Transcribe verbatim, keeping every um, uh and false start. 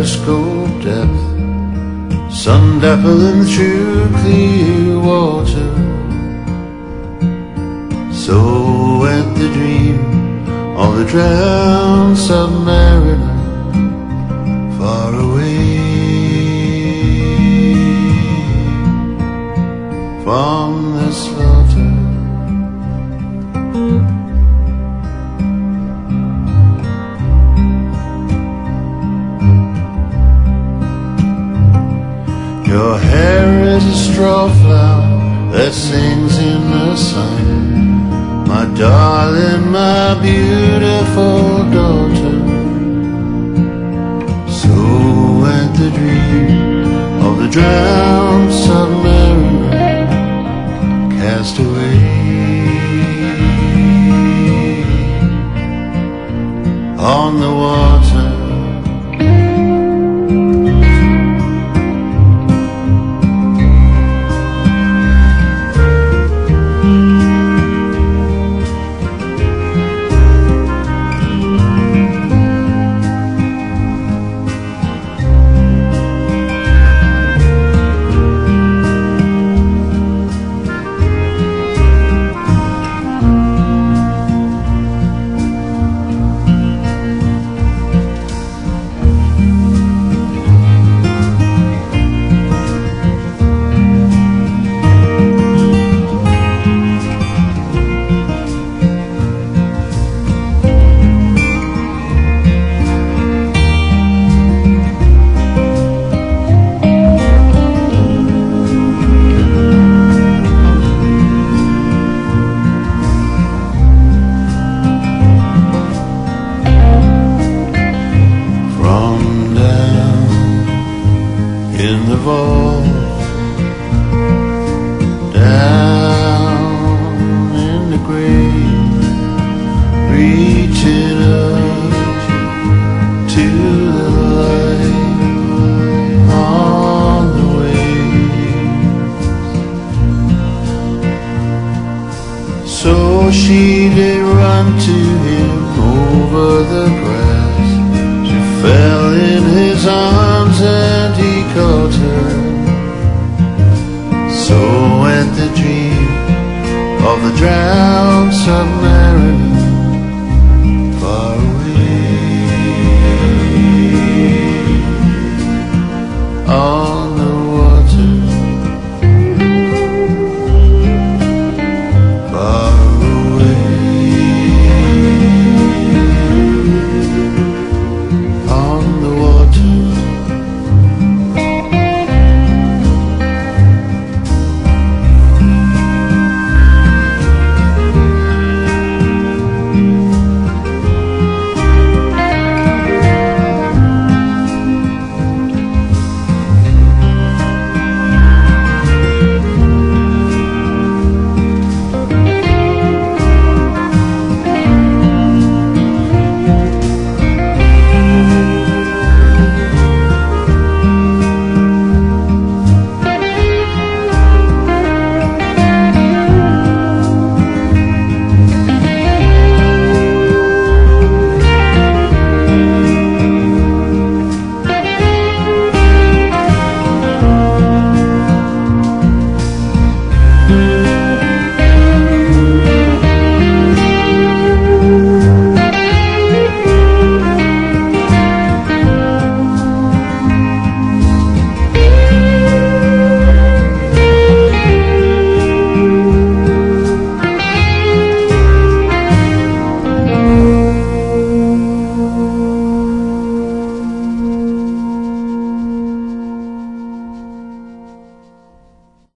periscope depth, sun dappling through clear water. So went the dream of the drowned submariner, far away from the slaughter. Your hair is a straw flower that sings in the sun, my darling, my beautiful daughter. So went the dream of the drowned submariner, cast away on the water. In the vault